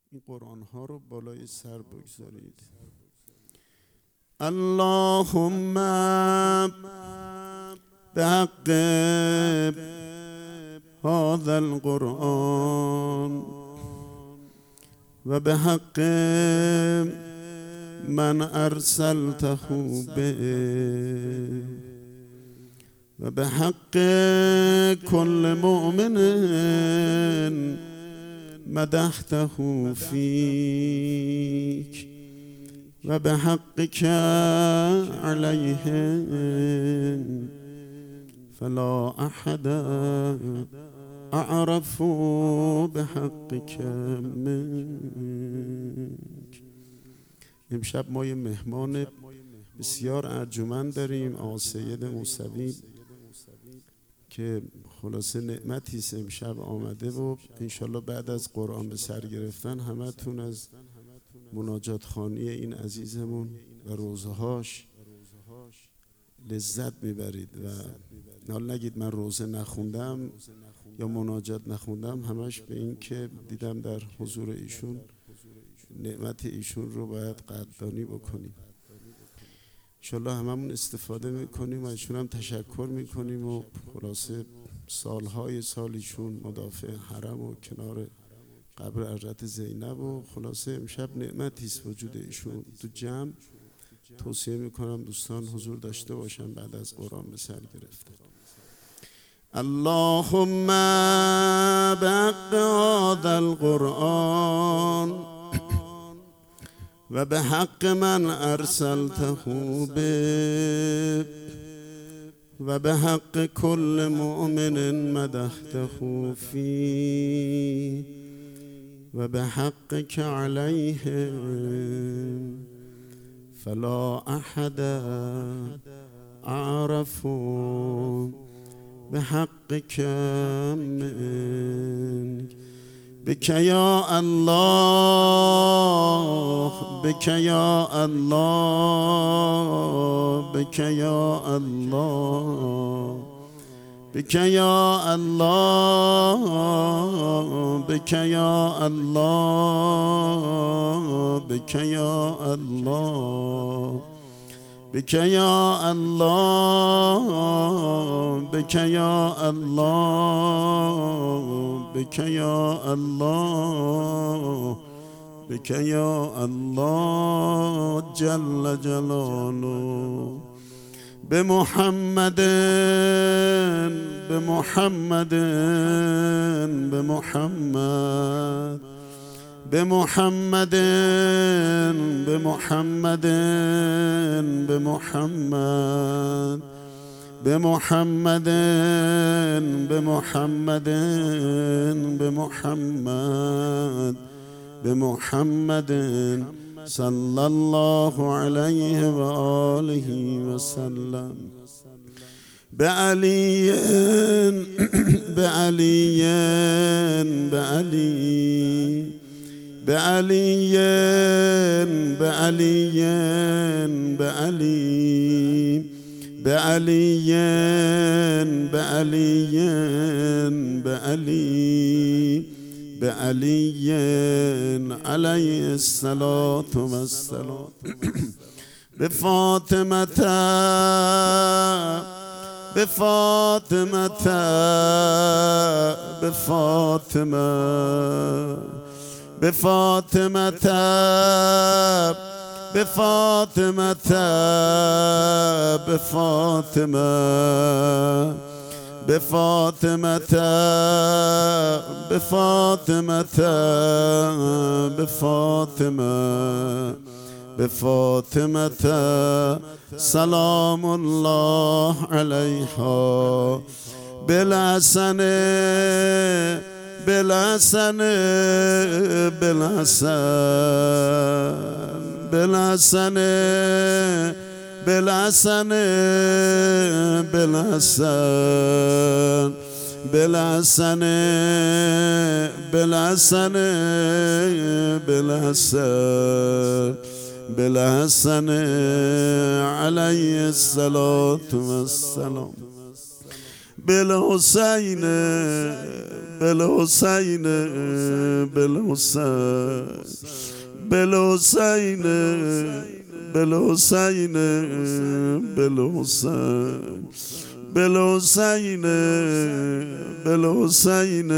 این قرآن ها رو بالای سر بگذارید. اللهم بحق هذا القرآن و بحق من ارسلته به و بحق كل مؤمن مدحته فيك و بحقك عليهم فلا احد اعرف بحقك منك. امشب ما یه مهمان بسیار ارجمند داریم، آقا سید موسوی، که خلاصه نعمتی است امشب آمده و انشالله بعد از قرآن به سر گرفتن همتون از مناجات خوانی این عزیزمون و روزهاش لذت میبرید و حال نگید من روزه نخوندم یا مناجات نخوندم، همش به این که دیدم در حضور ایشون نعمت ایشون رو باید قدردانی بکنیم. انشالله هممون استفاده میکنیم و ایشون هم تشکر میکنیم و خلاصه سالهای سال ایشون مدافع حرم و کنار قبر حضرت زینب و خلاصه امشب نعمتی است وجود ایشون تو جمع. توصیه میکنم دوستان حضور داشته باشن بعد از قرآن به سر گرفتن. اللهم بحق هذا القرآن و بحق من ارسلته به و بحق كل مؤمن مدحته فيه و بحقك عليهم فلا احد اعرف بحقك منك. بك يا الله بك يا الله بك يا الله بك يا الله بك يا الله بك يا الله بك يا الله بك يا الله بك يا الله بك يا الله جل جلاله بمحمد بمحمد بمحمد بمحمد بمحمد بمحمد بمحمد بمحمد بمحمد بمحمد صلى الله عليه وآله وسلم بعلي بعلي بعلي بعلي بعلي بعلي بعلي بعلي بعلي بعلي عليه الصلاة والسلام بفاطمة بفاطمة بفاطمة بفاطمة بفاطمة بفاطمة بفاطمة بفاطمة بفاطمة بفاطمة سلام الله عليها بالحسن بالحسن بالحسن بالحسن بالحسن بالحسن بالحسن بالحسن بالحسن بالحسن عليه الصلاة والسلام بالحسین بالحسین بالحسین بالحسین بالحسین بالحسین بالحسین بالحسین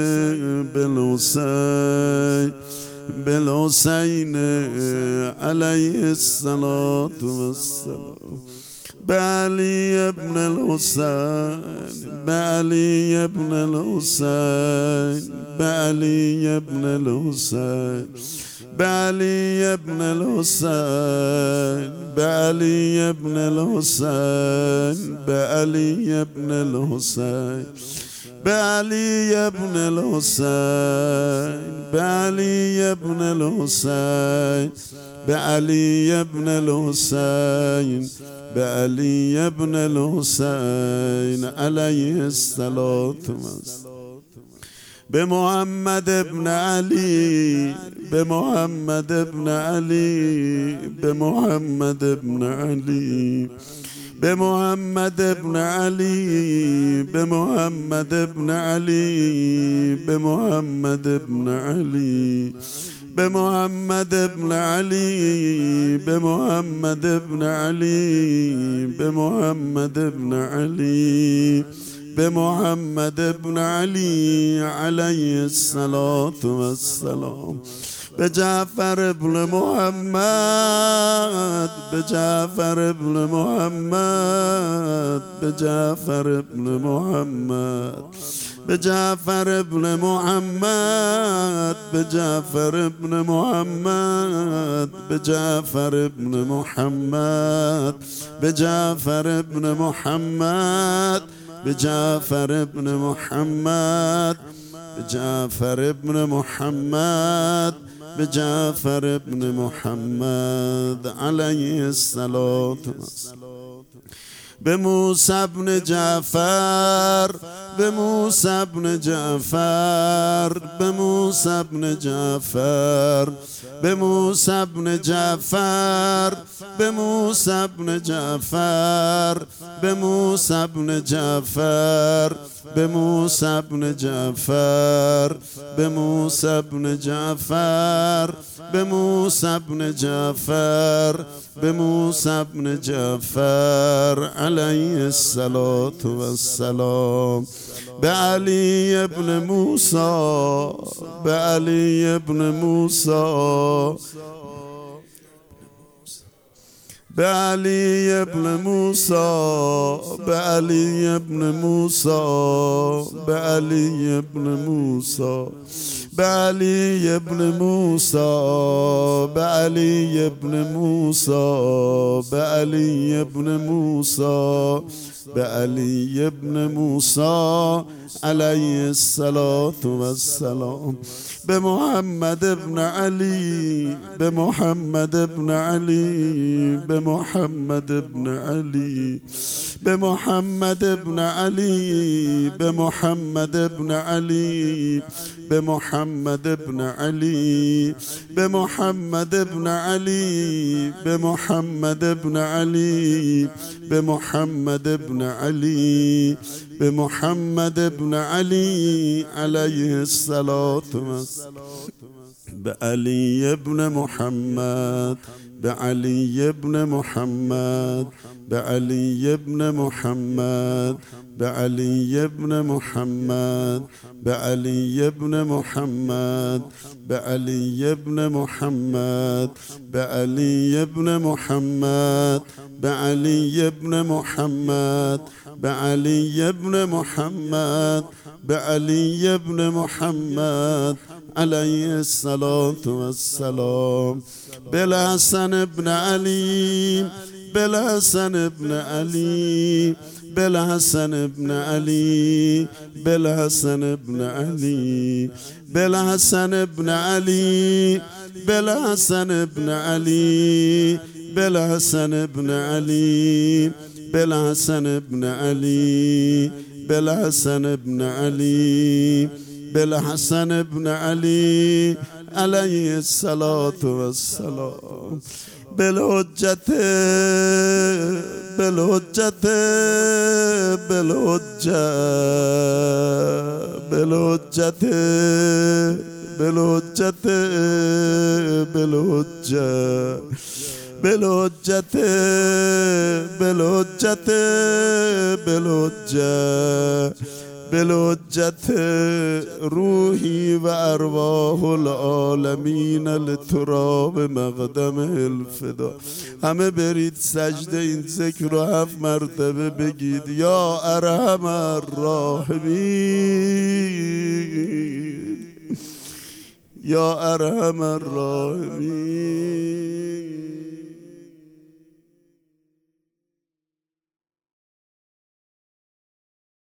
بالحسین بالحسین علیه الصلاة والسلام بعلی ابن الحسین بعلی ابن الحسین بعلی ابن الحسین بعلی ابن الحسین بعلی ابن الحسین بعلی ابن الحسین بعلی ابن الحسین بعلی ابن الحسین بعلی ابن الحسین بعلی ابن الحسین علیه الصلاة والسلام بمحمد ابن علي بمحمد ابن علي بمحمد ابن علي بمحمد ابن علي بمحمد ابن علي بمحمد ابن علي بمحمد ابن علي بمحمد ابن علي بمحمد ابن علي بمحمد ابن علي عليه الصلاة والسلام بجعفر ابن محمد بجعفر ابن محمد بجعفر ابن محمد بجعفر ابن محمد بجعفر ابن محمد بجعفر ابن محمد بجعفر ابن محمد بجعفر ابن محمد بجعفر ابن محمد بجعفر ابن محمد عليه الصلاة والسلام بموسى بن جعفر بموسى بن جعفر بموسى بن جعفر بموسى بن جعفر بموسى بن جعفر بموسى بن جعفر بموسى بن جعفر بموسى بن جعفر بموسى بن جعفر بموسى بن جعفر عليه الصلاة والسلام بعلي بن موسى بعلي بن موسى بعلي بن موسى بعلي بن موسى بعلي بن موسى بعلي بن موسى بعلي بن موسى بعلي بن موسى بعلي بن موسى عليه الصلاة والسلام بمحمد بن علي بمحمد بن علي بمحمد بن علي بمحمد بن علي بمحمد بن علي بمحمد بن علي بمحمد بن علي بمحمد بن علي بمحمد بن علي بمحمد بن علي عليه الصلاة والسلام بعلي بن محمد بعلي بن محمد بعلي بن محمد بعلي بن محمد بعلي بن محمد بعلي بن محمد بعلي بن محمد بعلي بن محمد بعلي بن محمد بعلي بن محمد عليه الصلاة والسلام بالحسن بن علي بالحسن بن علي بالحسن بن علي بالحسن بن علي بالحسن بن علي بالحسن بن علي بالحسن بن علي بالحسن بن علي بالحسن بن علي بالحسن ابن علی علیه الصلاة والسلام بالحجت بالحجت بالحجت بالحجت بالحجت بالحجت بالحجت بالحجت بالحجت روحی و ارواح العالمین لتراب مقدم الفدا. همه برید سجده این ذکر رو 7 مرتبه بگید. یا ارحم الراحمین یا ارحم الراحمین.